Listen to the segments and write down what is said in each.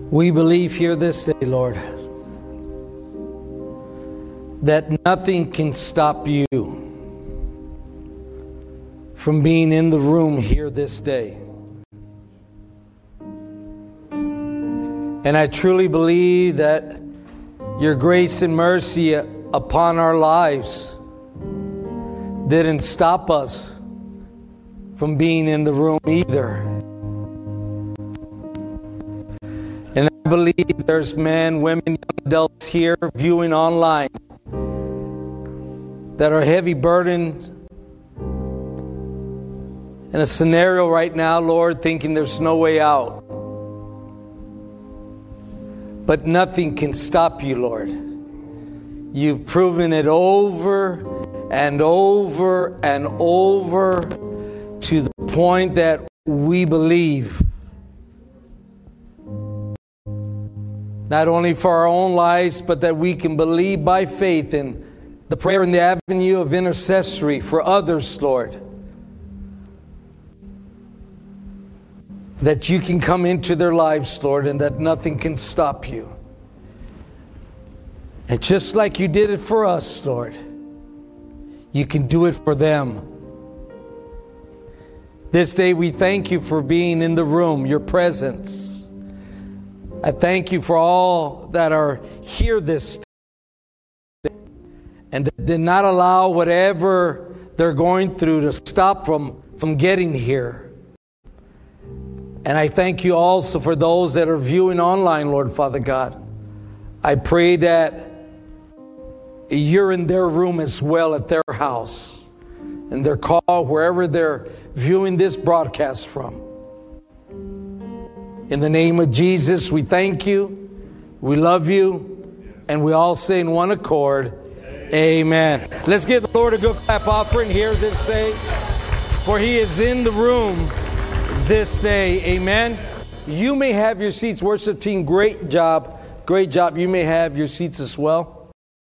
We believe here this day, Lord, that nothing can stop you from being in the room here this day. And I truly believe that your grace and mercy upon our lives didn't stop us from being in the room either. And I believe there's men, women, young adults here viewing online that are heavy burdened in a scenario right now, Lord, thinking there's no way out. But nothing can stop you, Lord. You've proven it over and over and over to the point that we believe. Not only for our own lives, but that we can believe by faith in the prayer in the avenue of intercessory for others, Lord. That you can come into their lives, Lord, and that nothing can stop you. And just like you did it for us, Lord, you can do it for them. This day we thank you for being in the room, your presence. I thank you for all that are here this day and that did not allow whatever they're going through to stop from getting here. And I thank you also for those that are viewing online, Lord Father God. I pray that you're in their room as well, at their house, in their car, wherever they're viewing this broadcast from. In the name of Jesus, we thank you, we love you, and we all say in one accord, amen. Let's give the Lord a good clap offering here this day, for He is in the room this day, amen. You may have your seats, worship team, great job. You may have your seats as well.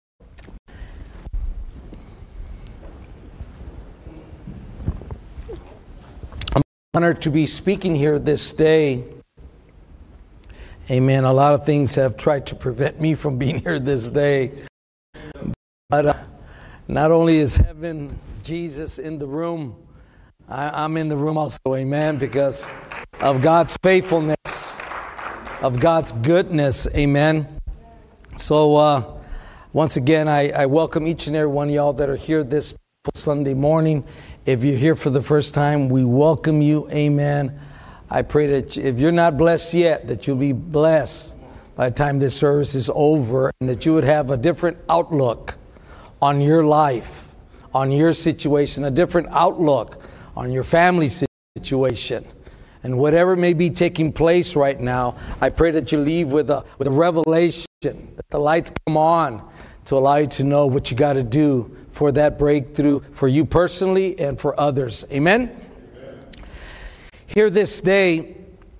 I'm honored to be speaking here this day. Amen. A lot of things have tried to prevent me from being here this day. But not only is heaven, Jesus in the room, I'm in the room also, amen, because of God's faithfulness, of God's goodness, amen. So once again, I welcome each and every one of y'all that are here this Sunday morning. If you're here for the first time, we welcome you, amen. I pray that if you're not blessed yet, that you'll be blessed by the time this service is over, and that you would have a different outlook on your life, on your situation, a different outlook on your family situation, and whatever may be taking place right now. I pray that you leave with a revelation, that the lights come on to allow you to know what you got to do for that breakthrough, for you personally and for others. Amen? Here this day,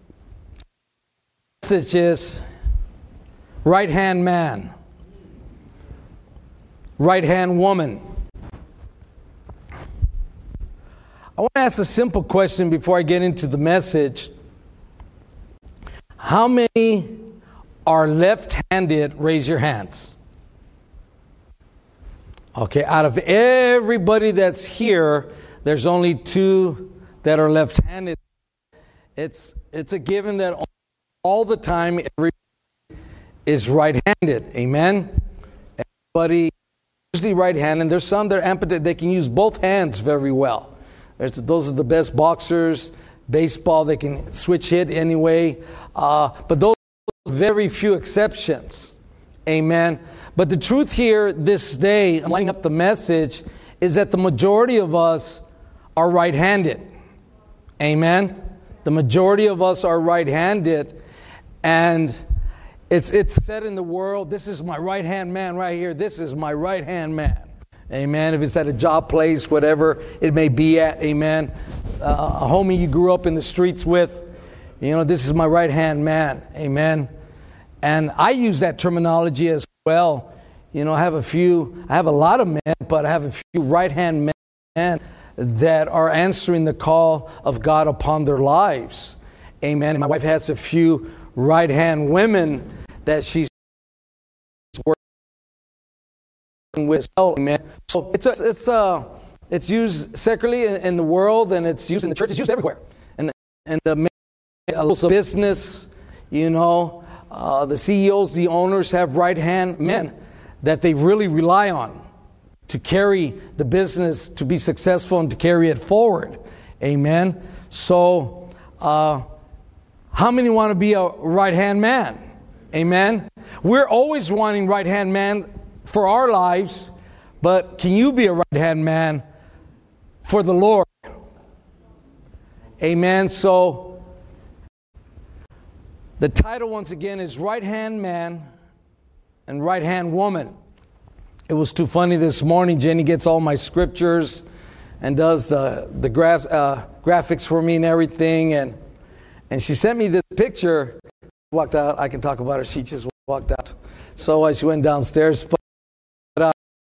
the message is right-hand man, right-hand woman. I want to ask a simple question before I get into the message. How many are left-handed? Raise your hands. Okay, out of everybody that's here, there's only two that are left-handed. It's a given that all the time everybody is right-handed. Amen? Everybody usually right-handed. There's some that are amputated. They can use both hands very well. Those are the best boxers. Baseball, they can switch hit anyway. But those are very few exceptions. Amen? But the truth here this day, lining up the message, is that the majority of us are right-handed. Amen? The majority of us are right-handed, and it's said in the world, this is my right-hand man right here. This is my right-hand man. Amen. If it's at a job place, whatever it may be at, amen. A homie you grew up in the streets with, this is my right-hand man. Amen. And I use that terminology as well. I have a lot of men, but I have a few right-hand men that are answering the call of God upon their lives. Amen. And my wife has a few right-hand women that she's working with. Amen. So it's used secularly in the world, and it's used in the church. It's used everywhere. And the business, the CEOs, the owners have right-hand men that they really rely on to carry the business, to be successful, and to carry it forward. Amen. So, how many want to be a right-hand man? Amen. We're always wanting right-hand man for our lives, but can you be a right-hand man for the Lord? Amen. So, the title once again is Right-Hand Man and Right-Hand Woman. It was too funny this morning. Jenny gets all my scriptures and does the graphics for me and everything. And she sent me this picture. Walked out. I can talk about her. She just walked out. So she went downstairs. But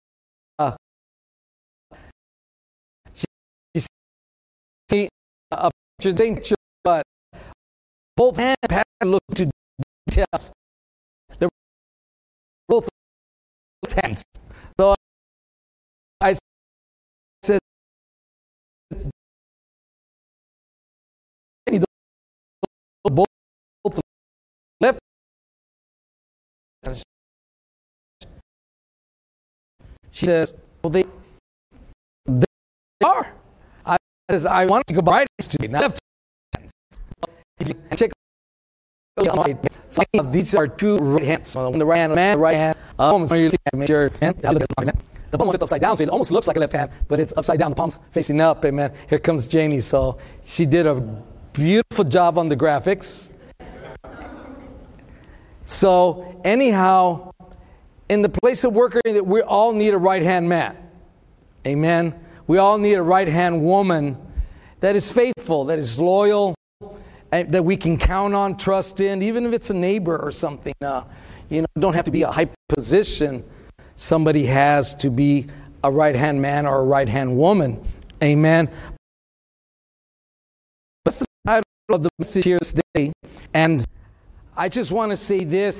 she sent me a picture, but both hands look to details. They're both hands. So I said, both left. She says, well, they are. I want to go right to now left hands. Check. So these are two right hands. On the right hand, man, right hand. Make sure the palm flipped upside down, so it almost looks like a left hand, but it's upside down. The palm's facing up. Amen. Here comes Janie. So she did a beautiful job on the graphics. So anyhow, in the place of work, we all need a right-hand man. Amen. We all need a right-hand woman that is faithful, that is loyal, and that we can count on, trust in, even if it's a neighbor or something. Don't have to be a high position. Somebody has to be a right-hand man or a right-hand woman. Amen. That's the title of the message here today. And I just want to say this.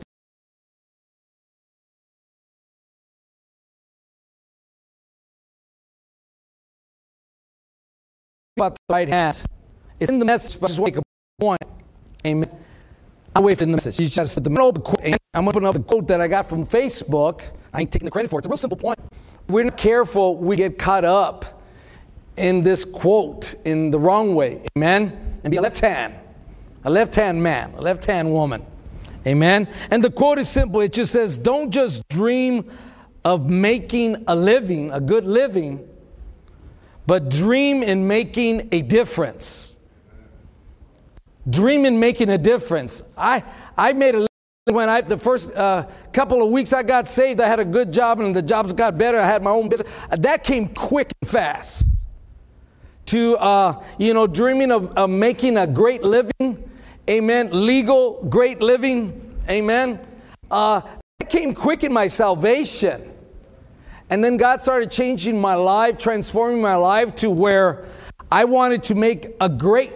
About the right hand. It's in the message, but I just want to make a point. Amen. I'll wait for the message. You just said the middle of the quote. I'm opening up the quote that I got from Facebook. I ain't taking the credit for it. It's a real simple point. We're not careful, we get caught up in this quote in the wrong way. Amen. And be a left-hand man, a left-hand woman. Amen. And the quote is simple. It just says, don't just dream of making a living, a good living, but dream in making a difference. Dream in making a difference. I made a living when the first couple of weeks I got saved. I had a good job and the jobs got better. I had my own business. That came quick and fast. To, dreaming of making a great living. Amen. Legal, great living. Amen. That came quick in my salvation. And then God started changing my life, transforming my life to where I wanted to make a great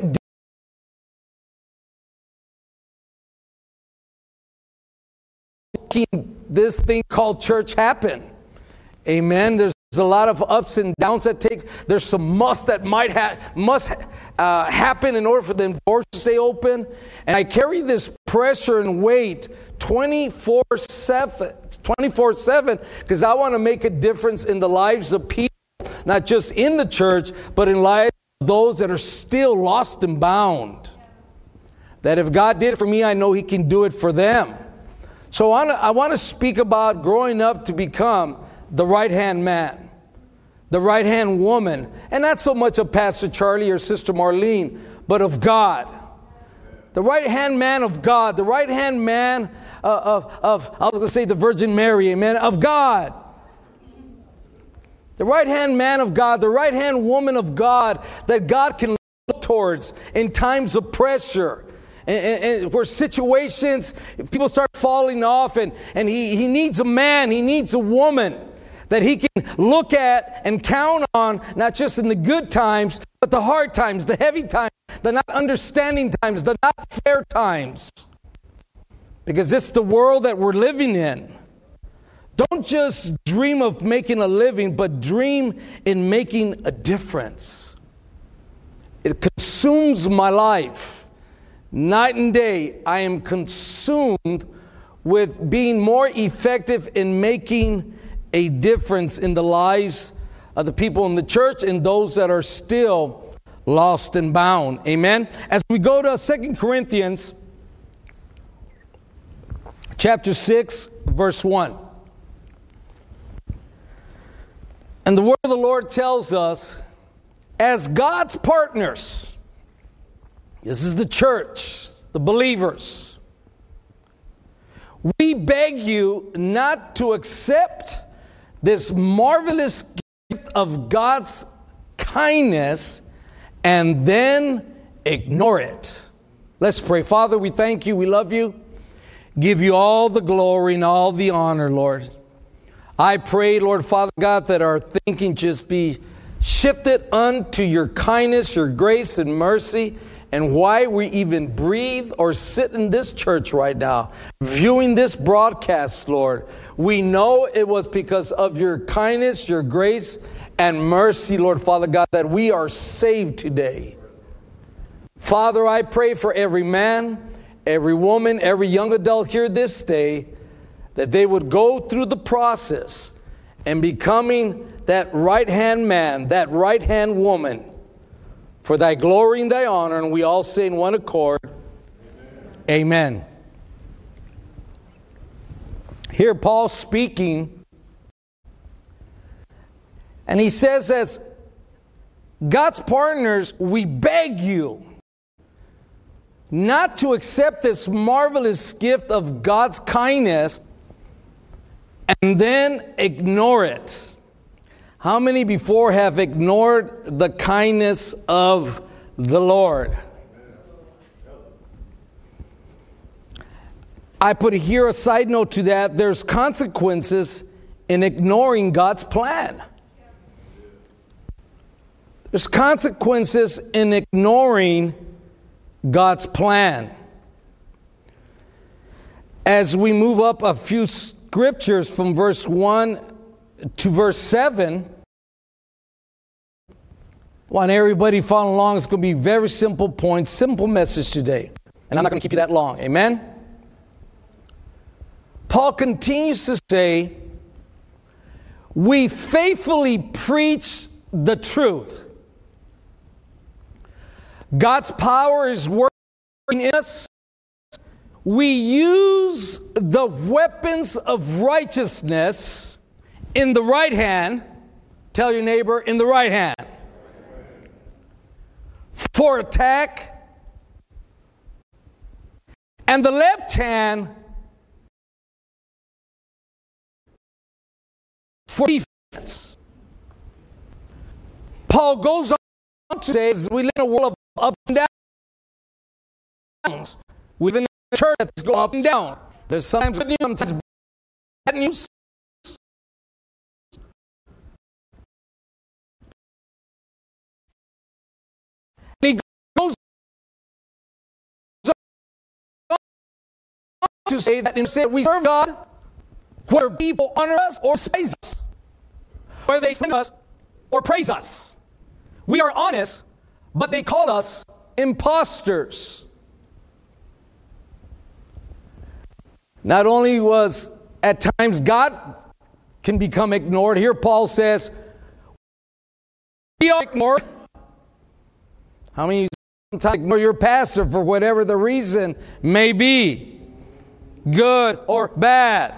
this thing called church happen. Amen. There's a lot of ups and downs that take. There's some must that must happen in order for the doors to stay open. And I carry this pressure and weight 24/7 because I want to make a difference in the lives of people, not just in the church, but in lives of those that are still lost and bound. That if God did it for me, I know He can do it for them. So I want to speak about growing up to become the right-hand man, the right-hand woman, and not so much of Pastor Charlie or Sister Marlene, but of God. The right-hand man of God, the right-hand man of I was going to say the Virgin Mary, amen, of God. The right-hand man of God, the right-hand woman of God that God can look towards in times of pressure. And where situations, people start falling off, and he needs a man, he needs a woman that he can look at and count on, not just in the good times, but the hard times, the heavy times, the not understanding times, the not fair times. Because it's the world that we're living in. Don't just dream of making a living, but dream in making a difference. It consumes my life. Night and day, I am consumed with being more effective in making a difference in the lives of the people in the church and those that are still lost and bound. Amen? As we go to 2 Corinthians chapter 6, verse 1. And the word of the Lord tells us, as God's partners, this is the church, the believers, we beg you not to accept this marvelous gift of God's kindness and then ignore it. Let's pray. Father, we thank you, we love you, give you all the glory and all the honor, Lord. I pray, Lord Father God, that our thinking just be shifted unto your kindness, your grace and mercy, and why we even breathe or sit in this church right now, viewing this broadcast, Lord. We know it was because of your kindness, your grace, and mercy, Lord Father God, that we are saved today. Father, I pray for every man, every woman, every young adult here this day, that they would go through the process and becoming that right-hand man, that right-hand woman, for thy glory and thy honor, and we all say in one accord, Amen. Amen. Here Paul speaking, and he says, as God's partners, we beg you not to accept this marvelous gift of God's kindness and then ignore it. How many before have ignored the kindness of the Lord? I put here a side note to that. There's consequences in ignoring God's plan. There's consequences in ignoring God's plan. As we move up a few scriptures from verse 1 to verse 7, I want everybody following along. It's going to be very simple points, simple message today. And I'm not going to keep you that long. Amen? Paul continues to say, we faithfully preach the truth. God's power is working in us. We use the weapons of righteousness in the right hand. Tell your neighbor, in the right hand. For attack. And the left hand for defense. Paul goes on to say, as we live in a world of up and downs. We live in a church that's going up and down. There's sometimes good news, sometimes bad news. And he goes on to say that instead we serve God, whether people honor us or praise us, whether they sing us or praise us. We are honest, but they call us imposters. Not only was at times God can become ignored. Here Paul says, we are ignored. How many sometimes ignore your pastor for whatever the reason may be? Good or bad.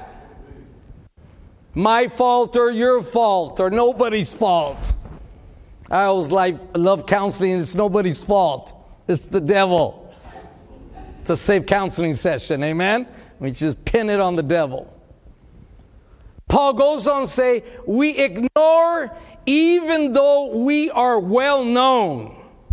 My fault or your fault or nobody's fault. I always love counseling. It's nobody's fault. It's the devil. It's a safe counseling session. Amen? We just pin it on the devil. Paul goes on to say, we ignore even though we are well known.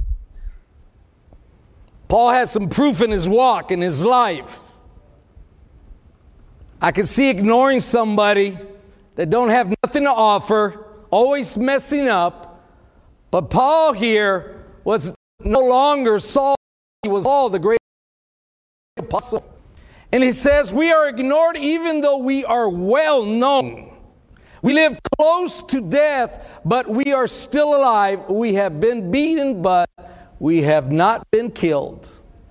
Paul has some proof in his walk, in his life. I can see ignoring somebody that don't have nothing to offer, always messing up. But Paul here was no longer Saul. He was Paul, the great apostle. And he says, we are ignored even though we are well known. We live close to death, but we are still alive. We have been beaten, but we have not been killed.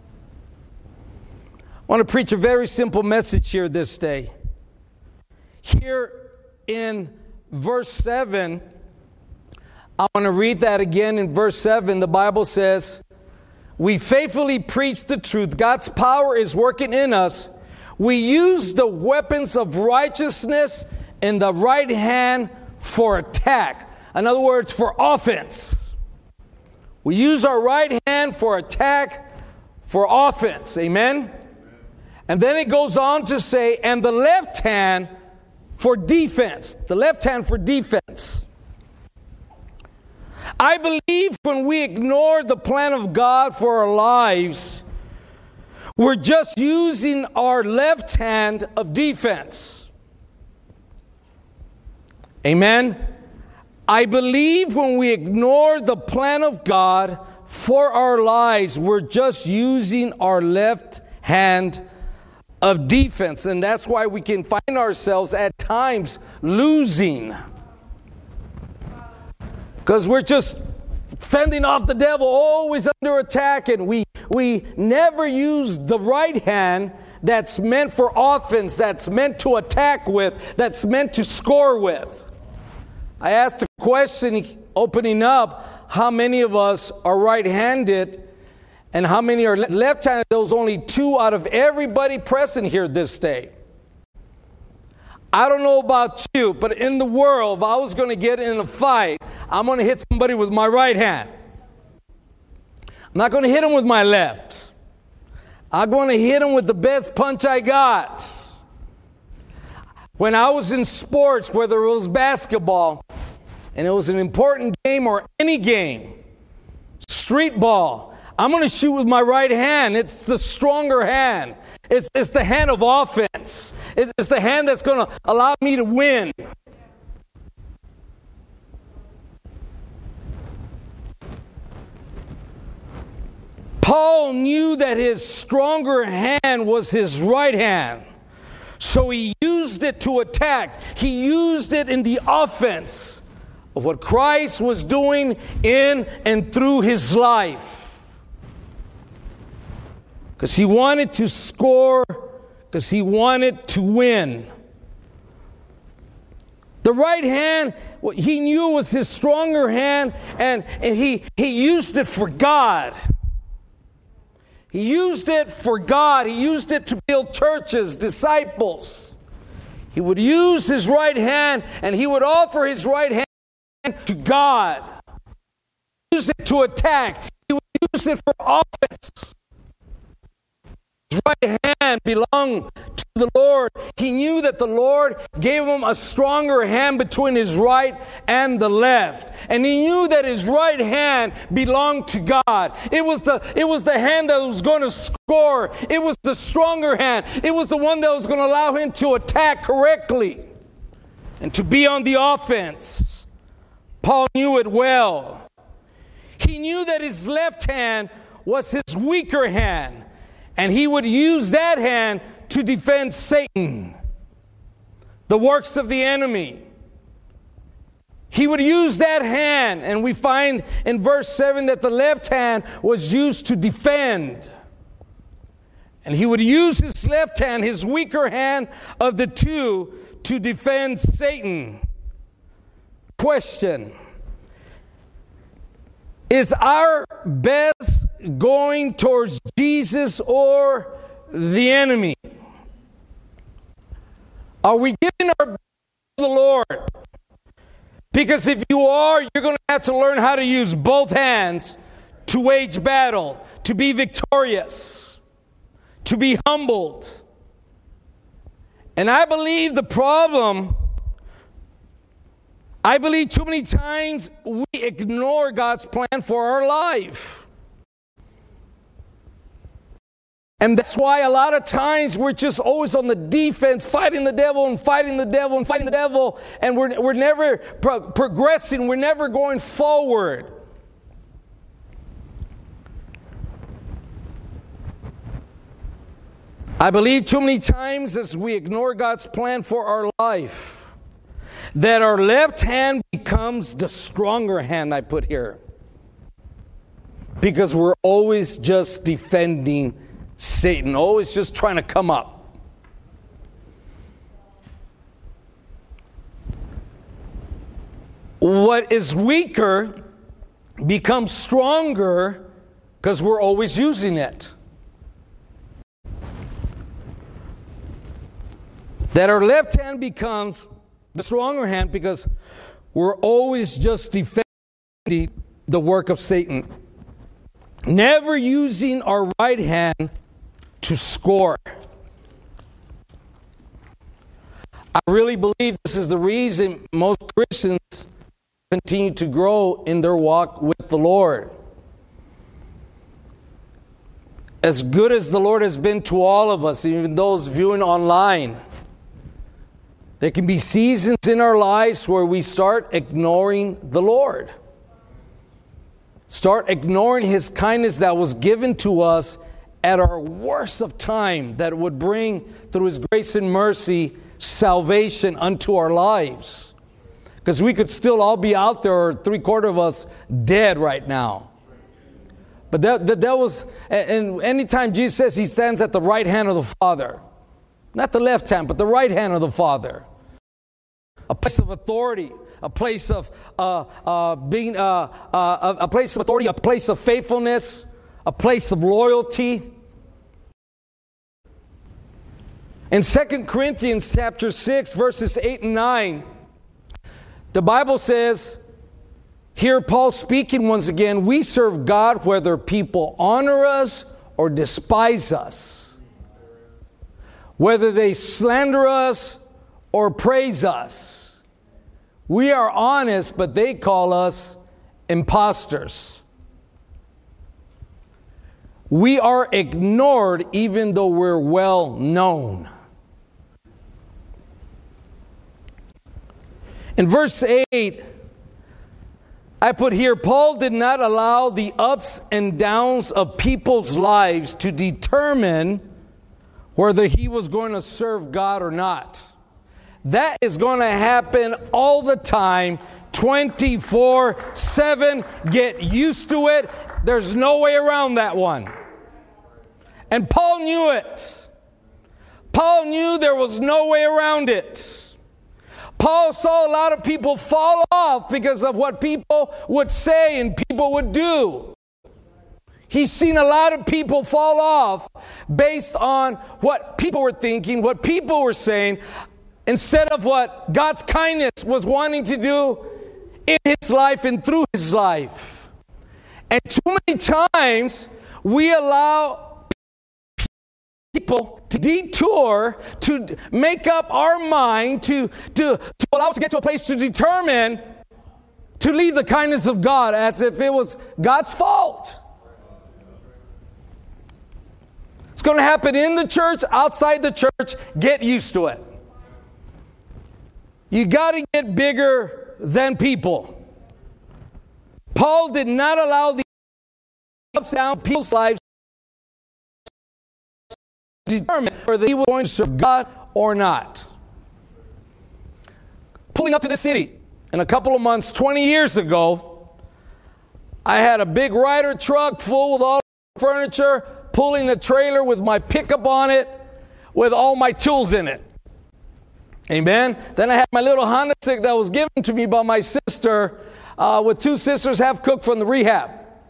I want to preach a very simple message here this day. Here in verse 7, I want to read that again. In verse 7, the Bible says, we faithfully preach the truth. God's power is working in us. We use the weapons of righteousness in the right hand for attack. In other words, for offense. We use our right hand for attack, for offense. Amen? And then it goes on to say, and the left hand for defense. The left hand for defense. I believe when we ignore the plan of God for our lives, we're just using our left hand of defense. Amen? I believe when we ignore the plan of God for our lives, we're just using our left hand of defense. And that's why we can find ourselves at times losing. Because we're just fending off the devil, always under attack, and we never use the right hand that's meant for offense, that's meant to attack with, that's meant to score with. I asked a question opening up, how many of us are right-handed and how many are left-handed? Those only 2 out of everybody present here this day. I don't know about you, but in the world, if I was going to get in a fight, I'm going to hit somebody with my right hand. I'm not going to hit him with my left. I'm going to hit him with the best punch I got. When I was in sports, whether it was basketball, and it was an important game or any game, street ball, I'm going to shoot with my right hand. It's the stronger hand. It's the hand of offense. It's the hand that's going to allow me to win. Paul knew that his stronger hand was his right hand. So he used it to attack. He used it in the offense of what Christ was doing in and through his life. Because he wanted to score, because he wanted to win. The right hand, what he knew was his stronger hand, and he used it for God. He used it for God. He used it to build churches, disciples. He would use his right hand, and he would offer his right hand to God. Use it to attack. He would use it for offense. His right hand belonged to the Lord. He knew that the Lord gave him a stronger hand between his right and the left. And he knew that his right hand belonged to God. It was the hand that was going to score. It was the stronger hand. It was the one that was going to allow him to attack correctly and to be on the offense. Paul knew it well. He knew that his left hand was his weaker hand. And he would use that hand to defend Satan, the works of the enemy. He would use that hand, and we find in verse 7 that the left hand was used to defend. And he would use his left hand, his weaker hand of the two, to defend Satan. Question: is our best going towards Jesus or the enemy? Are we giving our best to the Lord? Because if you are, you're going to have to learn how to use both hands to wage battle, to be victorious, to be humbled. And I believe too many times we ignore God's plan for our life. And that's why a lot of times we're just always on the defense, fighting the devil and fighting the devil and fighting the devil, and we're never progressing, we're never going forward. I believe too many times as we ignore God's plan for our life, that our left hand becomes the stronger hand, I put here. Because we're always just defending Satan, always just trying to come up. What is weaker becomes stronger because we're always using it. That our left hand becomes the stronger hand because we're always just defending the work of Satan. Never using our right hand to score. I really believe this is the reason most Christians continue to grow in their walk with the Lord. As good as the Lord has been to all of us, even those viewing online, there can be seasons in our lives where we start ignoring the Lord. Start ignoring His kindness that was given to us at our worst of time, that would bring, through His grace and mercy, salvation unto our lives. Because we could still all be out there, or 3/4 of us dead right now. But that was, and anytime Jesus says He stands at the right hand of the Father, not the left hand, but the right hand of the Father. A place of authority, a place of being a place of authority, a place of faithfulness, a place of loyalty. In 2 Corinthians chapter 6, verses 8 and 9, the Bible says, here Paul speaking once again, we serve God whether people honor us or despise us, whether they slander us or praise us. We are honest, but they call us imposters. We are ignored even though we're well known. In verse 8, I put here, Paul did not allow the ups and downs of people's lives to determine whether he was going to serve God or not. That is going to happen all the time, 24/7. Get used to it. There's no way around that one. And Paul knew it. Paul knew there was no way around it. Paul saw a lot of people fall off because of what people would say and people would do. He's seen a lot of people fall off based on what people were thinking, what people were saying, instead of what God's kindness was wanting to do in his life and through his life. And too many times we allow people to detour, to make up our mind, to allow us to get to a place to determine, to leave the kindness of God as if it was God's fault. It's going to happen in the church, outside the church. Get used to it. You got to get bigger than people. Paul did not allow the ups and downs of people's lives to determine whether he was going to serve God or not. Pulling up to the city in a couple of months, 20 years ago, I had a big Ryder truck full with all the furniture, pulling a trailer with my pickup on it, with all my tools in it. Amen. Then I had my little Honda stick that was given to me by my sister, with two sisters half cooked from the rehab.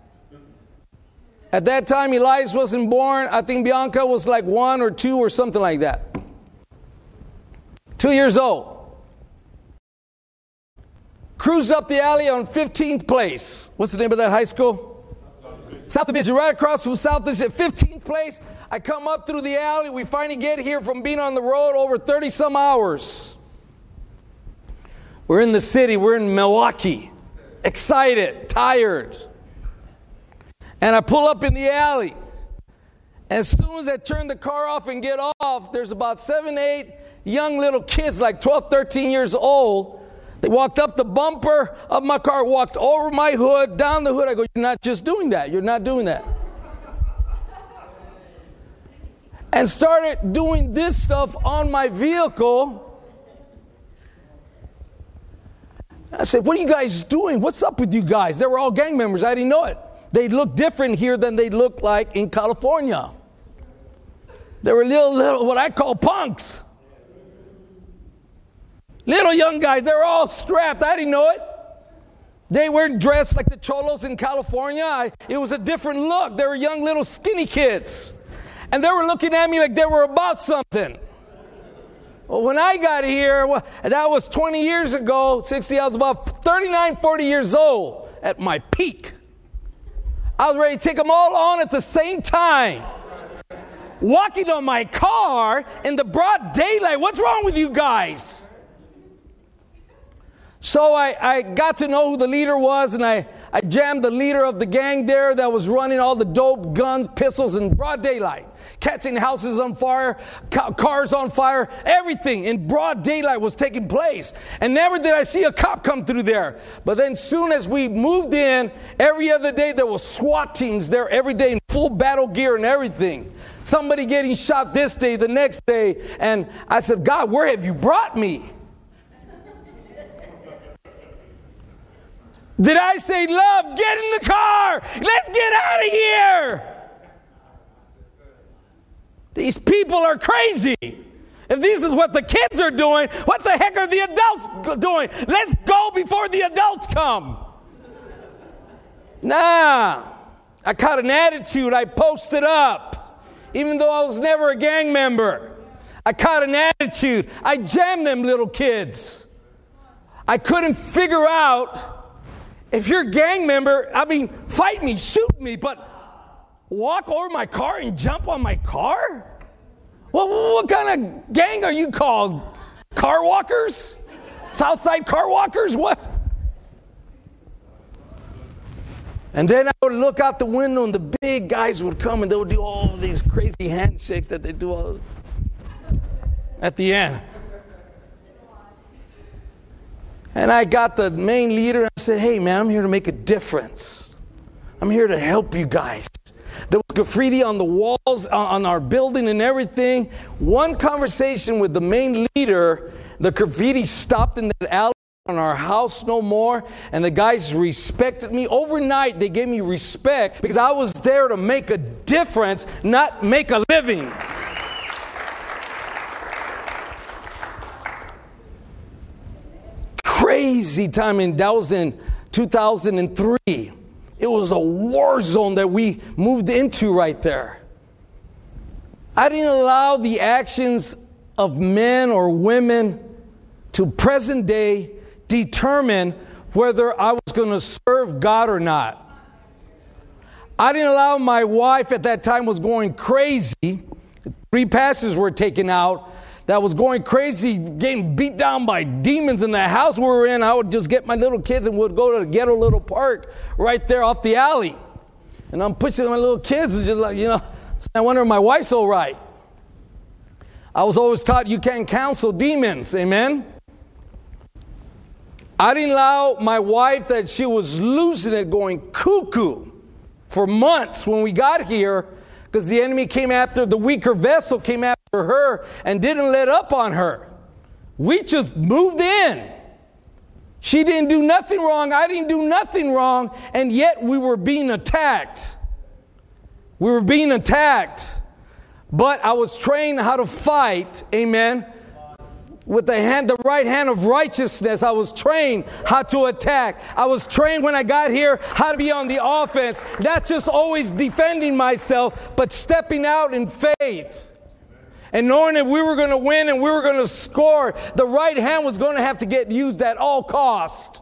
At that time, Elias wasn't born. I think Bianca was like 1 or 2 or something like that. 2 years old. Cruise up the alley on 15th place. What's the name of that high school? South Division. Right across from South Division. 15th place. I come up through the alley. We finally get here from being on the road over 30 some hours. We're in the city. We're in Milwaukee. Excited. Tired. And I pull up in the alley. As soon as I turn the car off and get off, there's about 7, 8 young little kids, like 12, 13 years old. They walked up the bumper of my car, walked over my hood, down the hood. I go, you're not just doing that. You're not doing that. And started doing this stuff on my vehicle. I said, what are you guys doing? What's up with you guys? They were all gang members. I didn't know it. They look different here than they look like in California. They were little, what I call punks. Little young guys, they're all strapped. I didn't know it. They weren't dressed like the cholos in California. It was a different look. They were young little skinny kids. And they were looking at me like they were about something. Well, when I got here, that was 20 years ago, 60, I was about 39, 40 years old at my peak. I was ready to take them all on at the same time. Walking on my car in the broad daylight. What's wrong with you guys? So I got to know who the leader was, and I jammed the leader of the gang there that was running all the dope, guns, pistols in broad daylight. Catching houses on fire, cars on fire, everything in broad daylight was taking place. And never did I see a cop come through there. But then soon as we moved in, every other day there was SWAT teams there every day in full battle gear and everything. Somebody getting shot this day, the next day. And I said, God, where have you brought me? Did I say, love, get in the car. Let's get out of here. These people are crazy. If this is what the kids are doing, what the heck are the adults doing? Let's go before the adults come. Nah, I caught an attitude. I posted up, even though I was never a gang member. I caught an attitude. I jammed them little kids. I couldn't figure out, if you're a gang member, I mean, fight me, shoot me, but walk over my car and jump on my car? Well, what kind of gang are you called? Car walkers? Southside car walkers? What? And then I would look out the window and the big guys would come and they would do all these crazy handshakes that they do all at the end. And I got the main leader and I said, hey man, I'm here to make a difference. I'm here to help you guys. There was graffiti on the walls, on our building and everything. One conversation with the main leader, the graffiti stopped in that alley on our house no more. And the guys respected me. Overnight, they gave me respect because I was there to make a difference, not make a living. Crazy time, and that was in 2003. It was a war zone that we moved into right there. I didn't allow the actions of men or women to present day determine whether I was going to serve God or not. I didn't allow my wife at that time was going crazy. 3 pastors were taken out. That was going crazy, getting beat down by demons in the house we were in. I would just get my little kids and would go to the ghetto little park right there off the alley. And I'm pushing my little kids and just like, I wonder if my wife's all right. I was always taught you can't counsel demons, amen? I didn't allow my wife that she was losing it, going cuckoo for months when we got here, because the enemy came after, the weaker vessel came after her and didn't let up on her. We just moved in. She didn't do nothing wrong. I didn't do nothing wrong. And yet we were being attacked. We were being attacked. But I was trained how to fight, amen, with the right hand of righteousness. I was trained how to attack. I was trained when I got here how to be on the offense, not just always defending myself, but stepping out in faith. And knowing if we were going to win and we were going to score, the right hand was going to have to get used at all cost.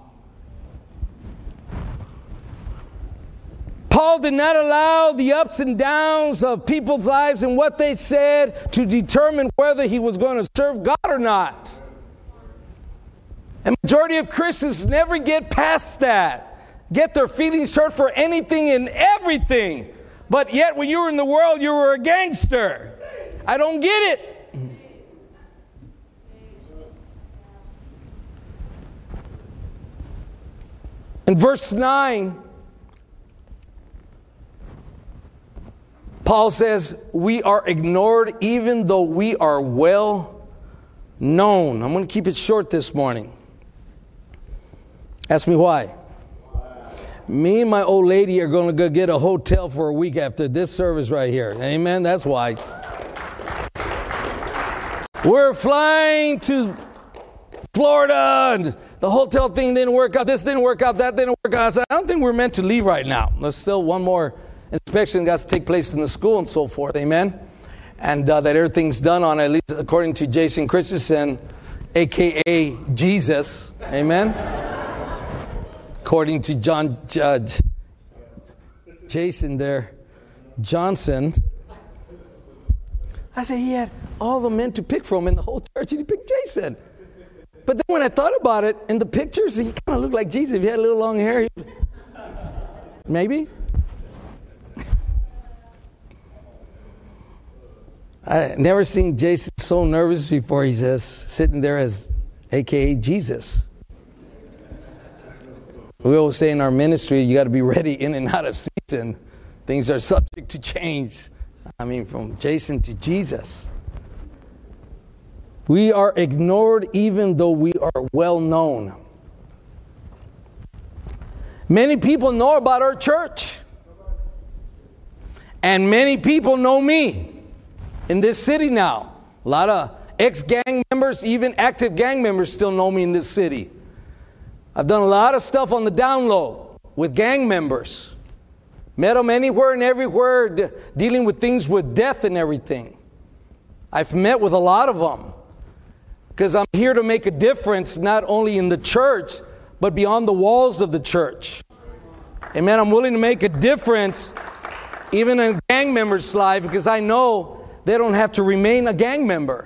Paul did not allow the ups and downs of people's lives and what they said to determine whether he was going to serve God or not. And majority of Christians never get past that. Get their feelings hurt for anything and everything But yet when you were in the world, you were a gangster. I don't get it. In verse 9, Paul says, we are ignored even though we are well known. I'm going to keep it short this morning. Ask me why. Me and my old lady are going to go get a hotel for a week after this service right here. Amen? That's why. We're flying to Florida, and the hotel thing didn't work out. This didn't work out. That didn't work out. I said, I don't think we're meant to leave right now. There's still one more inspection got to take place in the school and so forth. Amen? And that everything's done on, at least according to Jason Christensen, a.k.a. Jesus. Amen? According to Jason there, Johnson. I said he had all the men to pick from in the whole church, and he picked Jason. But then when I thought about it, in the pictures, he kind of looked like Jesus. If he had a little long hair, maybe. I never seen Jason so nervous before. He says, sitting there as a.k.a. Jesus. We always say in our ministry, you got to be ready in and out of season. Things are subject to change. I mean, from Jason to Jesus. We are ignored even though we are well known. Many people know about our church. And many people know me in this city now. A lot of ex-gang members, even active gang members still know me in this city. I've done a lot of stuff on the down low with gang members. Met them anywhere and everywhere, dealing with things with death and everything. I've met with a lot of them. Because I'm here to make a difference, not only in the church, but beyond the walls of the church. Amen. I'm willing to make a difference even in a gang member's life, because I know they don't have to remain a gang member.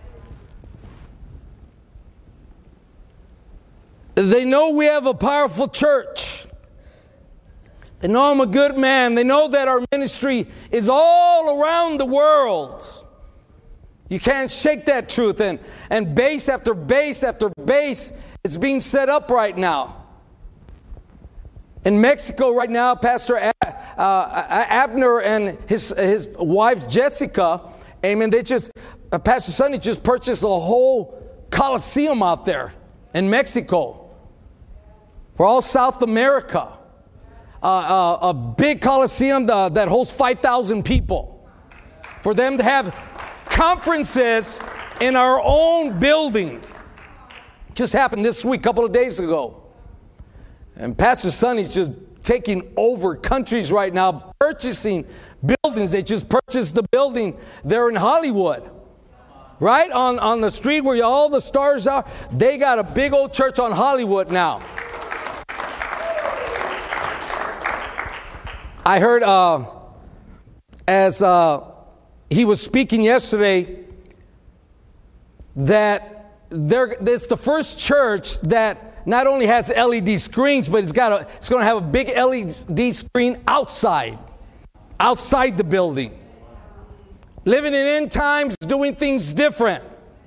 They know we have a powerful church. They know I'm a good man. They know that our ministry is all around the world. You can't shake that truth. And base after base after base, it's being set up right now. In Mexico right now, Pastor Abner and his wife Jessica, amen, Pastor Sonny just purchased a whole coliseum out there in Mexico. For all South America. A big coliseum that holds 5,000 people. For them to have conferences in our own building. Just happened this week, a couple of days ago. And Pastor Sonny's just taking over countries right now, purchasing buildings. They just purchased the building there in Hollywood. Right? On the street where all the stars are. They got a big old church on Hollywood now. I heard as he was speaking yesterday that it's the first church that not only has LED screens, but it's going to have a big LED screen outside the building. Living in end times, doing things different.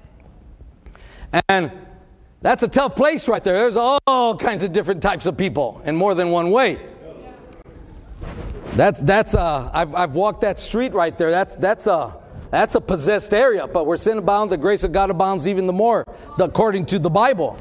And that's a tough place right there. There's all kinds of different types of people in more than one way. I've walked that street right there. That's a possessed area. But where sin abounds, the grace of God abounds even the more, according to the Bible.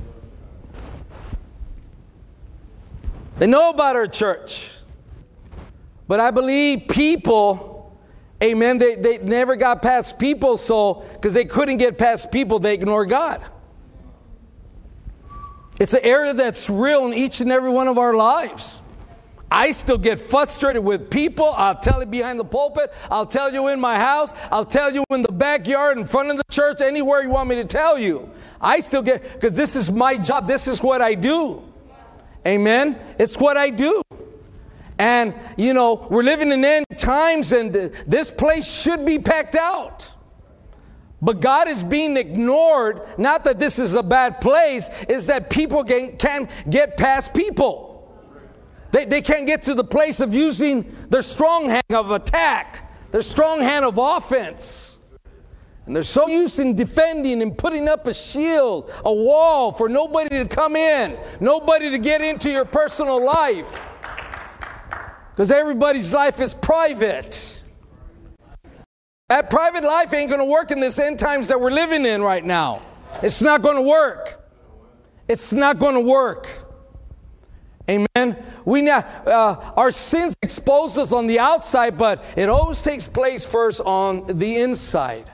They know about our church. But I believe people, amen, they never got past people, so because they couldn't get past people, they ignore God. It's an area that's real in each and every one of our lives. I still get frustrated with people. I'll tell you behind the pulpit. I'll tell you in my house. I'll tell you in the backyard, in front of the church, anywhere you want me to tell you. I still get, because this is my job. This is what I do. Amen? It's what I do. And, we're living in end times, and this place should be packed out. But God is being ignored. Not that this is a bad place. It's that people can't get past people. They can't get to the place of using their strong hand of attack, their strong hand of offense. And they're so used in defending and putting up a shield, a wall for nobody to come in, nobody to get into your personal life. Because everybody's life is private. That private life ain't going to work in this end times that we're living in right now. It's not going to work. It's not going to work. Amen. Our sins expose us on the outside, but it always takes place first on the inside.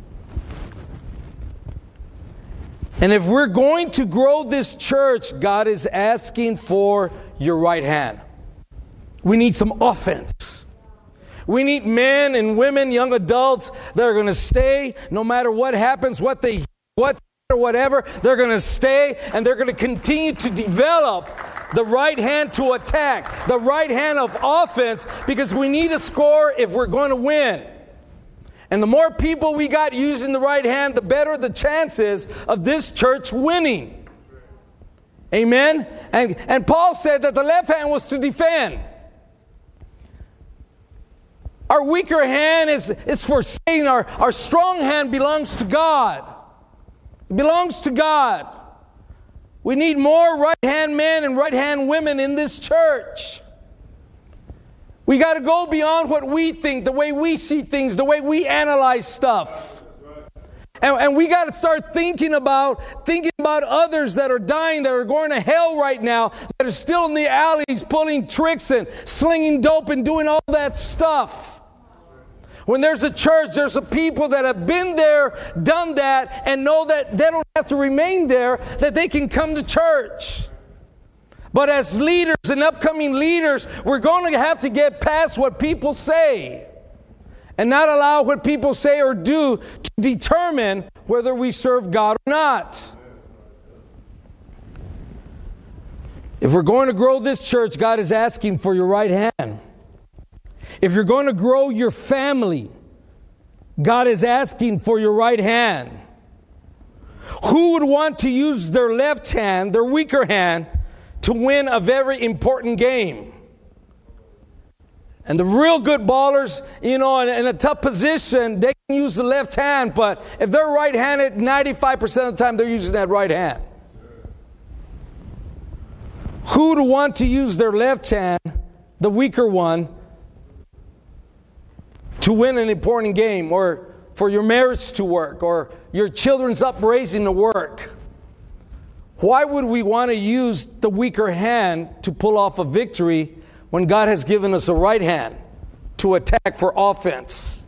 And if we're going to grow this church, God is asking for your right hand. We need some offense. We need men and women, young adults that are going to stay no matter what happens, whatever. They're going to stay and they're going to continue to develop the right hand to attack, the right hand of offense, because we need a score if we're going to win. And the more people we got using the right hand, the better the chances of this church winning. Amen? And Paul said that the left hand was to defend. Our weaker hand is for Satan. Our strong hand belongs to God. It belongs to God. We need more right-hand men and right-hand women in this church. We got to go beyond what we think, the way we see things, the way we analyze stuff. And we got to start thinking about others that are dying, that are going to hell right now, that are still in the alleys pulling tricks and slinging dope and doing all that stuff. When there's a church, there's a people that have been there, done that, and know that they don't have to remain there, that they can come to church. But as leaders and upcoming leaders, we're going to have to get past what people say and not allow what people say or do to determine whether we serve God or not. If we're going to grow this church, God is asking for your right hand. If you're going to grow your family, God is asking for your right hand. Who would want to use their left hand, their weaker hand, to win a very important game? And the real good ballers, in a tough position, they can use the left hand, but if they're right-handed, 95% of the time they're using that right hand. Who would want to use their left hand, the weaker one, to win an important game, or for your marriage to work, or your children's upraising to work? Why would we want to use the weaker hand to pull off a victory when God has given us a right hand to attack for offense?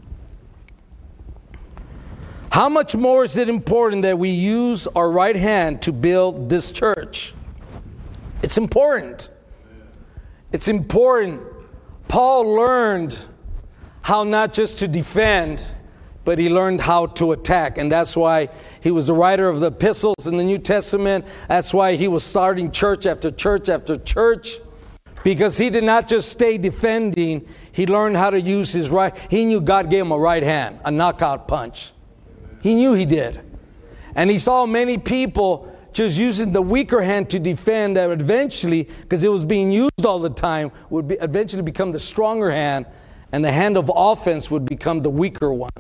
How much more is it important that we use our right hand to build this church? It's important. It's important. Paul learned how not just to defend, but he learned how to attack. And that's why he was the writer of the epistles in the New Testament. That's why he was starting church after church after church. Because he did not just stay defending, he learned how to use his right. He knew God gave him a right hand, a knockout punch. He knew he did. And he saw many people just using the weaker hand to defend, that eventually, because it was being used all the time, would eventually become the stronger hand, and the hand of offense would become the weaker one.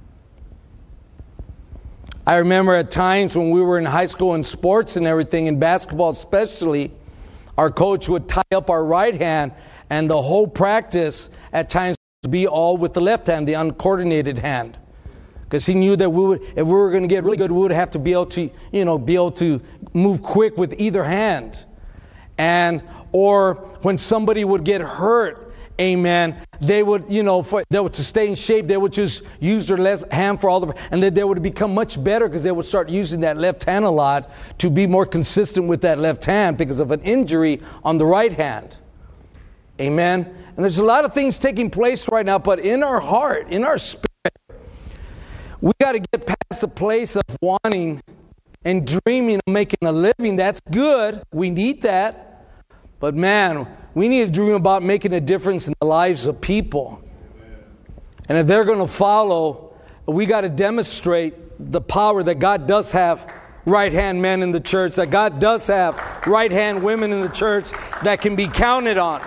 I remember at times when we were in high school in sports and everything, in basketball especially, our coach would tie up our right hand, and the whole practice at times would be all with the left hand, the uncoordinated hand. Because he knew that if we were going to get really good, we would have to be able to move quick with either hand. Or when somebody would get hurt, amen, they would, to stay in shape, they would just use their left hand and then they would become much better because they would start using that left hand a lot to be more consistent with that left hand because of an injury on the right hand. Amen. And there's a lot of things taking place right now, but in our heart, in our spirit, we got to get past the place of wanting and dreaming of making a living. That's good. We need that. But man, we need to dream about making a difference in the lives of people. And if they're going to follow, we got to demonstrate the power that God does have right-hand men in the church, that God does have right-hand women in the church that can be counted on.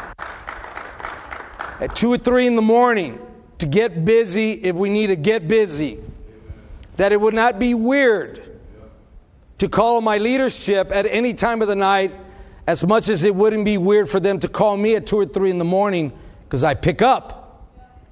At 2 or 3 in the morning to get busy if we need to get busy. That it would not be weird to call on my leadership at any time of the night, as much as it wouldn't be weird for them to call me at 2 or 3 in the morning, because I pick up.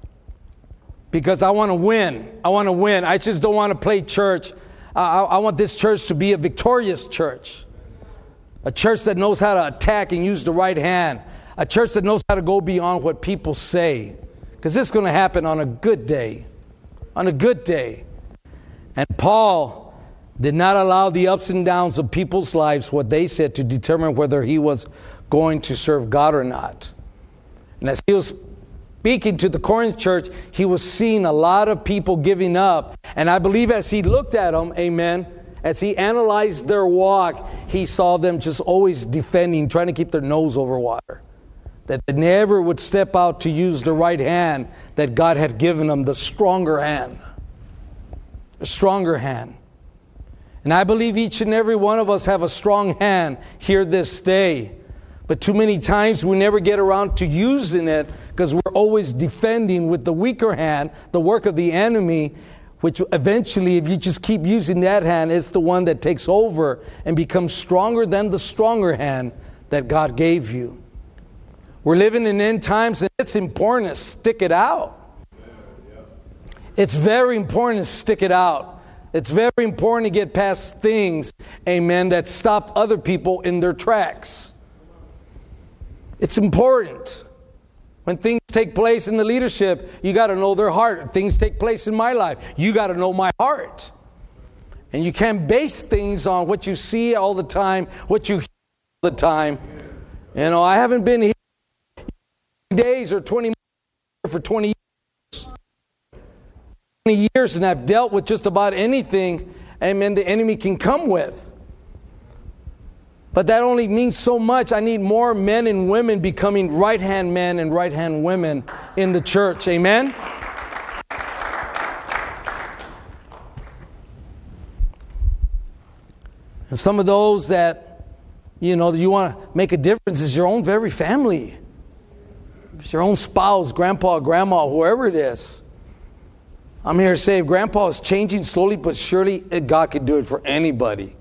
Because I want to win. I want to win. I just don't want to play church. I want this church to be a victorious church. A church that knows how to attack and use the right hand. A church that knows how to go beyond what people say. Because this is going to happen on a good day. On a good day. And Paul did not allow the ups and downs of people's lives, what they said, to determine whether he was going to serve God or not. And as he was speaking to the Corinth church, he was seeing a lot of people giving up. And I believe as he looked at them, amen, as he analyzed their walk, he saw them just always defending, trying to keep their nose over water. That they never would step out to use the right hand that God had given them, the stronger hand. The stronger hand. And I believe each and every one of us have a strong hand here this day. But too many times we never get around to using it because we're always defending with the weaker hand, the work of the enemy, which eventually, if you just keep using that hand, it's the one that takes over and becomes stronger than the stronger hand that God gave you. We're living in end times, and it's important to stick it out. It's very important to stick it out. It's very important to get past things, amen, that stop other people in their tracks. It's important. When things take place in the leadership, you got to know their heart. Things take place in my life, you got to know my heart. And you can't base things on what you see all the time, what you hear all the time. You know, I haven't been here days or 20 months for 20 years. 20 years, and I've dealt with just about anything, amen, the enemy can come with. But that only means so much. I need more men and women becoming right-hand men and right-hand women in the church. Amen? And some of those that, you know, you want to make a difference is your own very family. It's your own spouse, grandpa, grandma, whoever it is. I'm here to say if grandpa is changing slowly but surely, God could do it for anybody.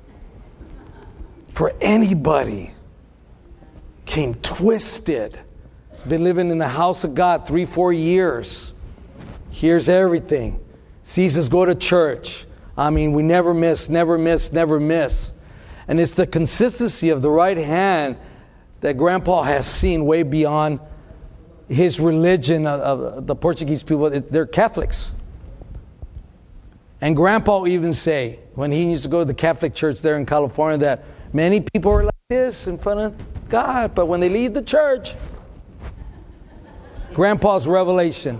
For anybody. Came twisted. He's been living in the house of God 3-4 years. Hears everything. Sees us go to church. I mean, we never miss, never miss, never miss. And it's the consistency of the right hand that grandpa has seen way beyond his religion of the Portuguese people. They're Catholics. And grandpa even say, when he used to go to the Catholic church there in California, that many people are like this in front of God, but when they leave the church, grandpa's revelation.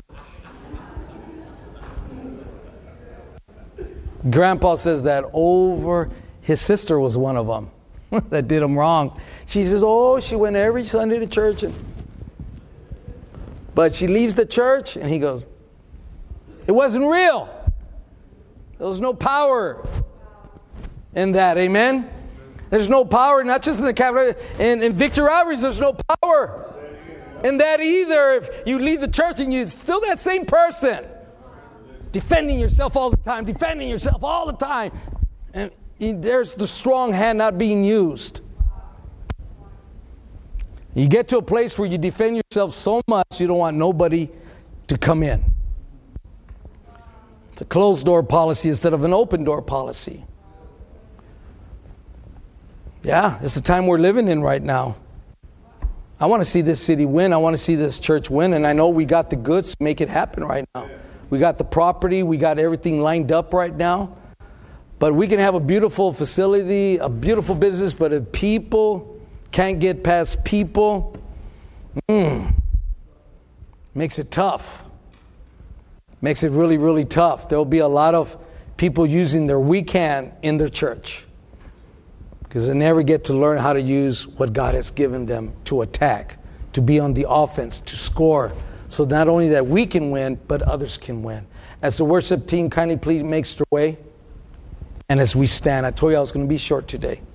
Grandpa says that over, his sister was one of them that did him wrong. She says, oh, she went every Sunday to church, but she leaves the church, and he goes, it wasn't real. There was no power in that. Amen? There's no power, not just in the Catholic. In Victor Alvarez, there's no power in that either. If you leave the church and you're still that same person, defending yourself all the time, defending yourself all the time. And there's the strong hand not being used. You get to a place where you defend yourself so much you don't want nobody to come in. It's a closed door policy instead of an open door policy. Yeah, it's the time we're living in right now. I want to see this city win. I want to see this church win. And I know we got the goods to make it happen right now. We got the property. We got everything lined up right now. But we can have a beautiful facility, a beautiful business, but if people can't get past people, makes it tough. Makes it really, really tough. There'll be a lot of people using their weak hand in their church because they never get to learn how to use what God has given them to attack, to be on the offense, to score. So not only that we can win, but others can win. As the worship team kindly please makes their way. And as we stand, I told you I was going to be short today.